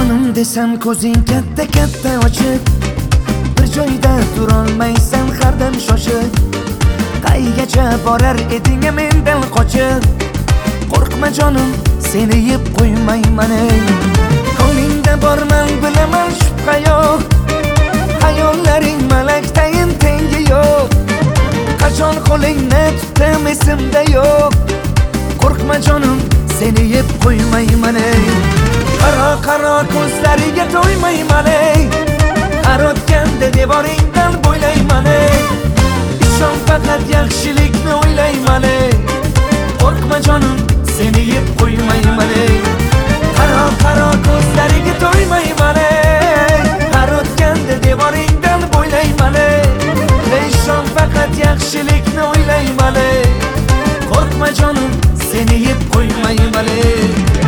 jonim desam ko'zing katta katta ochib, bir joyda turolmaysan hardam shoshib. Qaygacha borar eding mendan qochib, qo'rqma jonim seni yeb qo'ymayman ey. Qo'lingda borman bilaman shubha yo'q, hayollaring malakdayin tengi yo'q. Qachon qo'lingni tutdim esimda yo'q, qo'rqma jonim seni yeb qo'ymayman ey. Qaro ko'zlariga to'ymayman ey, har o'tganda devoringdan bo'ylayman ey. Ishon faqat yaxshilikni o'ylayman ey, qo'rqma jonim seni yeb qo'ymayman ey. Qaro ko'zlariga to'ymayman ey, har o'tganda devoringdan bo'ylayman ey. Ishon faqat yaxshilikni o'ylayman ey, qo'rqma jonim seni yeb qo'ymayman ey.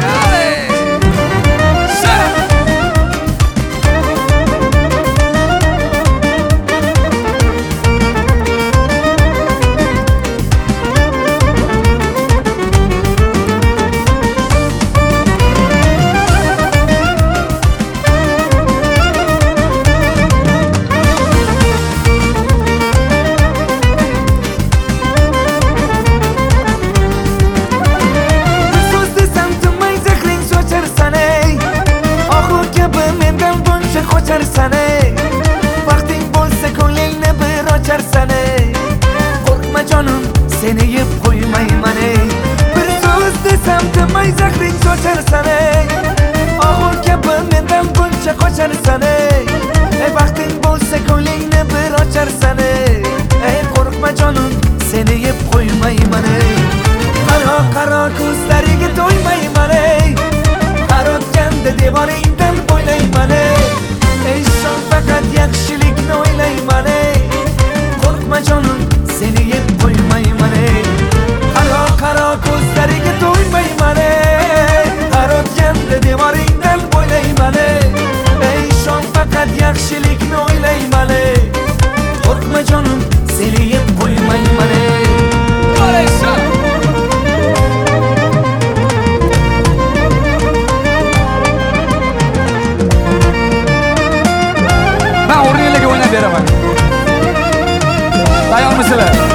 Vaqting bo'lsa ko'nglingni bir ocharsan ey, qo'rqma jonim seni yeb qo'ymayman ey. Bir so'z desam tinmay zahring socharsan ey, og'ir kabi mendan buncha qocharsan ey. Vaqting bo'lsa ko'nglingni bir ocharsan ey, qo'rqma jonim seni yeb qo'ymayman ey. Qaro ko'zlariga to'ymayman ey, har o'tganda devoringdan bo'ylayman ey. Ishon faqat yaxshilikni o'ylayman ey, qo'rqma jonim seni yeb qo'ymayman ey. Qaro ko'zlariga to'ymayman ey, har o'tganda devoringdan bo'ylayman ey. Ishon faqat yaxshilikni o'ylayman ey, qo'rqma jonim seni yeb qo'ymayman ey. Ben o'rniga o'ynab beraman. Tayyormisizlar?